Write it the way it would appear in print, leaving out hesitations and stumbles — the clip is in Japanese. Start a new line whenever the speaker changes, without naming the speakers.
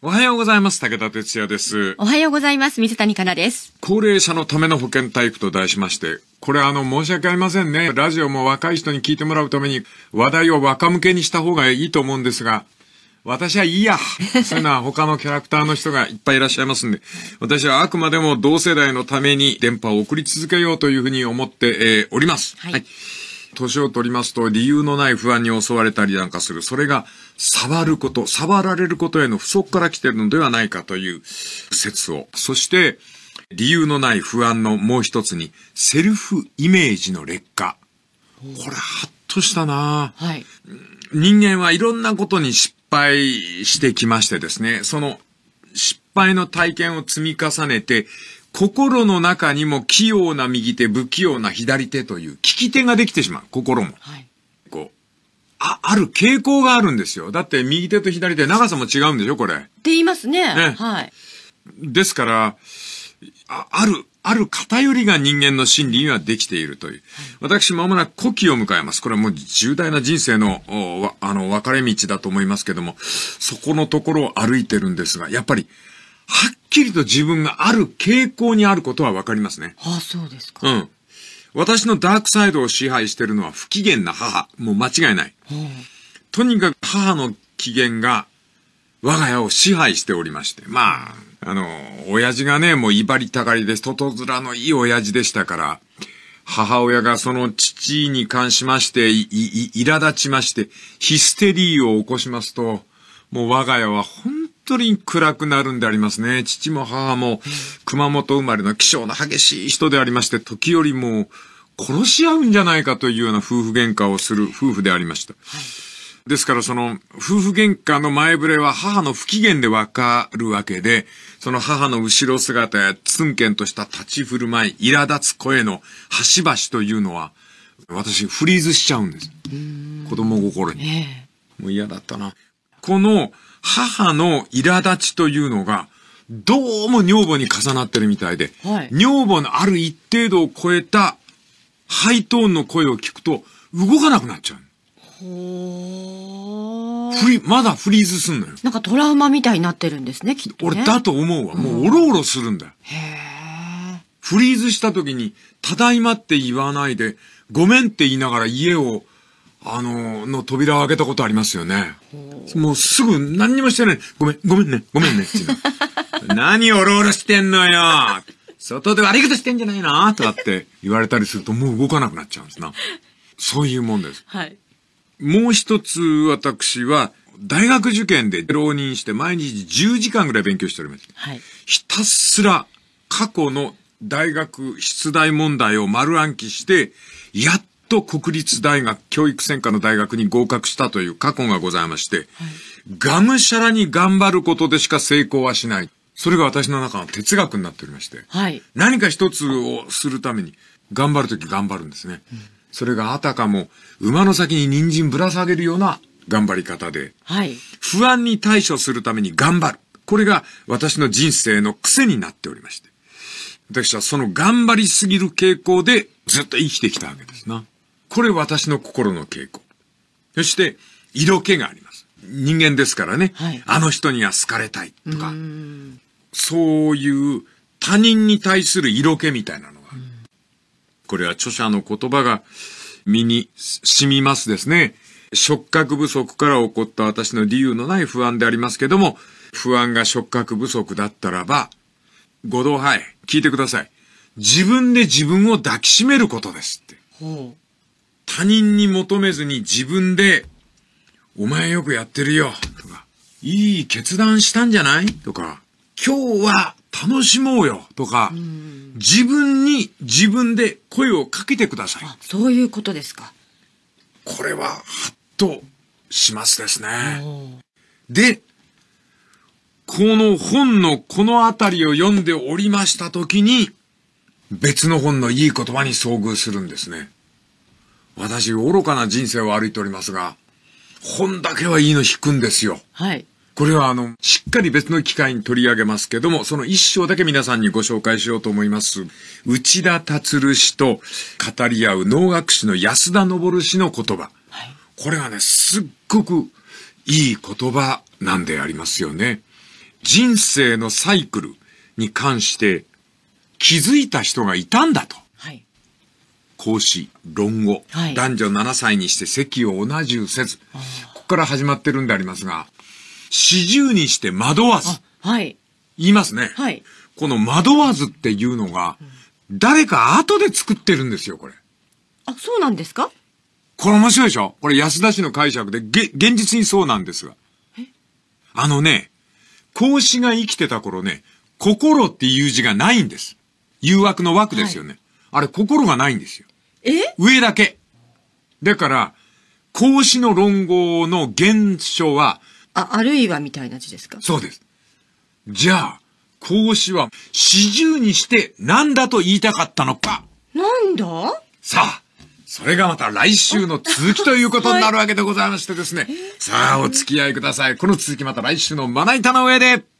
おはようございます。武田哲也です。
おはようございます。水谷香奈です。
高齢者のための保健体育と題しまして、これ申し訳ありませんね。ラジオも若い人に聞いてもらうために話題を若向けにした方がいいと思うんですが、私はいいや。そういうのは他のキャラクターの人がいっぱいいらっしゃいますんで、私はあくまでも同世代のために電波を送り続けようというふうに思って、おります。はい。年を取りますと理由のない不安に襲われたりなんかする。それが触ること、触られることへの不足から来ているのではないかという説を。そして理由のない不安のもう一つにセルフイメージの劣化。これハッとしたな、はい、人間はいろんなことに失敗してきましてですね、その失敗の体験を積み重ねて心の中にも器用な右手、不器用な左手という利き手ができてしまう。心も。はい、ある傾向があるんですよ。だって右手と左手長さも違うんでしょ、これ。って
言いますね。はい。
ですから、ある偏りが人間の心理にはできているという。私、間もなく古希を迎えます。これはもう重大な人生の、分かれ道だと思いますけども、そこのところを歩いてるんですが、やっぱり、はっきりと自分がある傾向にあることはわかりますね。
ああ、そうですか。
うん。私のダークサイドを支配しているのは不機嫌な母。もう間違いない。とにかく母の機嫌が我が家を支配しておりまして。まあ、親父がね、もう威張りたがりで、外面のいい親父でしたから、母親がその父に関しまして、苛立ちまして、ヒステリーを起こしますと、もう我が家は本当に暗くなるんでありますね。父も母も熊本生まれの気性の激しい人でありまして、時折もう殺し合うんじゃないかというような夫婦喧嘩をする夫婦でありました。はい、ですからその夫婦喧嘩の前触れは母の不機嫌でわかるわけで、その母の後ろ姿やツンケンとした立ち振る舞い、苛立つ声の端々というのは、私フリーズしちゃうんです。子供心に。もう嫌だったな。この母の苛立ちというのがどうも女房に重なってるみたいで、はい、女房のある一定度を超えたハイトーンの声を聞くと動かなくなっちゃう。まだフリーズすんのよ。
なんかトラウマみたいになってるんですね、きっとね。
俺だと思うわ。もうオロオロするんだよ。フリーズした時にただいまって言わないでごめんって言いながら家をの扉を開けたことありますよね。もうすぐ何にもしてない。ごめんねっていうの。何オロオロしてんのよ。外で悪いことしてんじゃないのとかって言われたりするともう動かなくなっちゃうんですな。そういうもんです。はい。もう一つ私は大学受験で浪人して毎日10時間ぐらい勉強しております。はい。ひたすら過去の大学出題問題を丸暗記して、やっと国立大学教育専科の大学に合格したという過去がございまして、はい、がむしゃらに頑張ることでしか成功はしない。それが私の中の哲学になっておりまして、はい、何か一つをするために頑張るとき頑張るんですね。それがあたかも馬の先に人参ぶら下げるような頑張り方で、はい、不安に対処するために頑張る。これが私の人生の癖になっておりまして、私はその頑張りすぎる傾向でずっと生きてきたわけですな。これ私の心の傾向。そして色気があります。人間ですからね、はい、あの人には好かれたいとか、そういう他人に対する色気みたいなのが、これは著者の言葉が身に染みますですね。触覚不足から起こった私の理由のない不安でありますけども、不安が触覚不足だったらば、ご同輩聞いてください。自分で自分を抱きしめることですって。他人に求めずに自分で、お前よくやってるよとか、いい決断したんじゃないとか、今日は楽しもうよとか、自分に自分で声をかけてください。
そういうことですか。
これはハッとしますですね。で、この本のこのあたりを読んでおりましたときに、別の本のいい言葉に遭遇するんですね。私、愚かな人生を歩いておりますが、本だけはいいの引くんですよ。はい。これはしっかり別の機会に取り上げますけども、その一章だけ皆さんにご紹介しようと思います。内田達氏と語り合う能楽師の安田昇氏の言葉。はい、これはね、すっごくいい言葉なんでありますよね。 人生のサイクルに関して気づいた人がいたんだと。
はい。
孔子、論語、
はい、
男女7歳にして席を同じゅうせず。ここから始まってるんでありますが、40にして惑わず。
はい。
言いますね。
はい。
この惑わずっていうのが、誰か後で作ってるんですよ、これ。
あ、そうなんですか？
これ面白いでしょ？これ安田氏の解釈で、現実にそうなんですが。孔子が生きてた頃ね、心っていう字がないんです。誘惑の枠ですよね。はい、あれ、心がないんですよ。上だけ。だから、孔子の論語の原書は、
あるいはみたいな字ですか？
そうです。じゃあ、孔子は40にして何だと言いたかったのか。
なんだ？
さあ、それがまた来週の続きということになるわけでございましてですね。さあ、お付き合いください。この続きまた来週のまな板の上で。